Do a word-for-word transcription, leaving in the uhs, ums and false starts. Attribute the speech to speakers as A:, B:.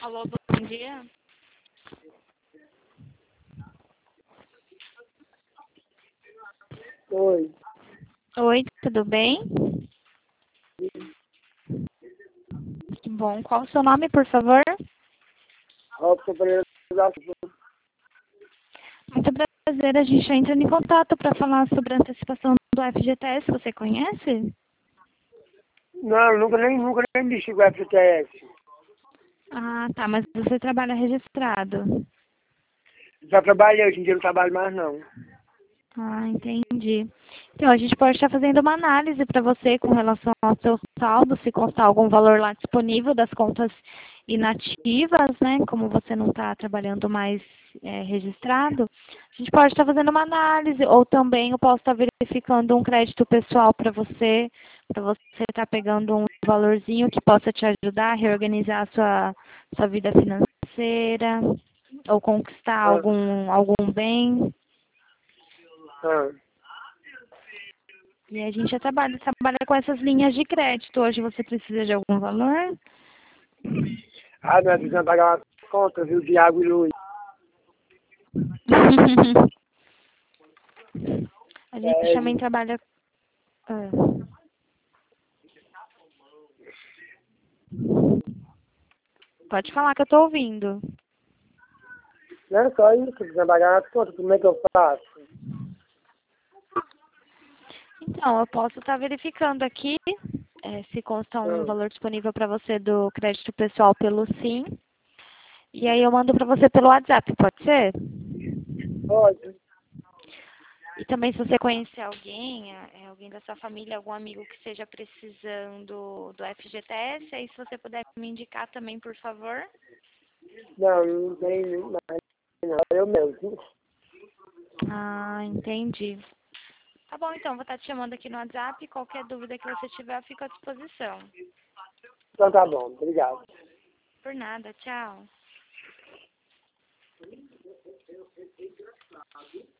A: Alô, bom dia.
B: Oi.
A: Oi, tudo bem? Que bom. Qual o seu nome, por favor?
B: Robson Pereira da Silva.
A: Muito prazer, a gente está entrando em contato para falar sobre a antecipação do F G T S. Você conhece?
B: Não, nunca nem, nunca nem mexi com F T S.
A: Ah, tá, mas você trabalha registrado.
B: Já trabalhei, hoje em dia não trabalho mais não.
A: Ah, entendi. Então, a gente pode estar fazendo uma análise para você com relação ao seu saldo, se constar algum valor lá disponível das contas inativas, né? Como você não está trabalhando mais é, registrado, a gente pode estar fazendo uma análise, ou também eu posso estar verificando um crédito pessoal para você, para você estar pegando um valorzinho que possa te ajudar a reorganizar a sua, sua vida financeira, ou conquistar
B: Ah,
A: algum, algum bem.
B: ah.
A: E a gente já trabalha, trabalha com essas linhas de crédito. Hoje você precisa de algum valor?
B: Ah, nós precisamos pagar uma conta, viu, de água e luz.
A: A gente
B: É,
A: também trabalha. Ah. Pode falar que eu estou ouvindo.
B: não é só isso, precisamos pagar as contas, como é que eu faço?
A: Então, eu posso estar verificando aqui é, se consta um
B: Ah,
A: valor disponível para você do crédito pessoal pelo Sim. E aí eu mando para você pelo WhatsApp, pode ser?
B: pode.
A: E também se você conhecer alguém, é, alguém da sua família, algum amigo que esteja precisando do F G T S, aí se você puder me indicar também, por favor.
B: Não, não tem mais não, eu mesmo.
A: Ah, entendi. Tá bom, então, vou estar te chamando aqui no WhatsApp. Qualquer dúvida que você tiver, eu fico à disposição.
B: Então tá bom, obrigado.
A: Por nada, tchau.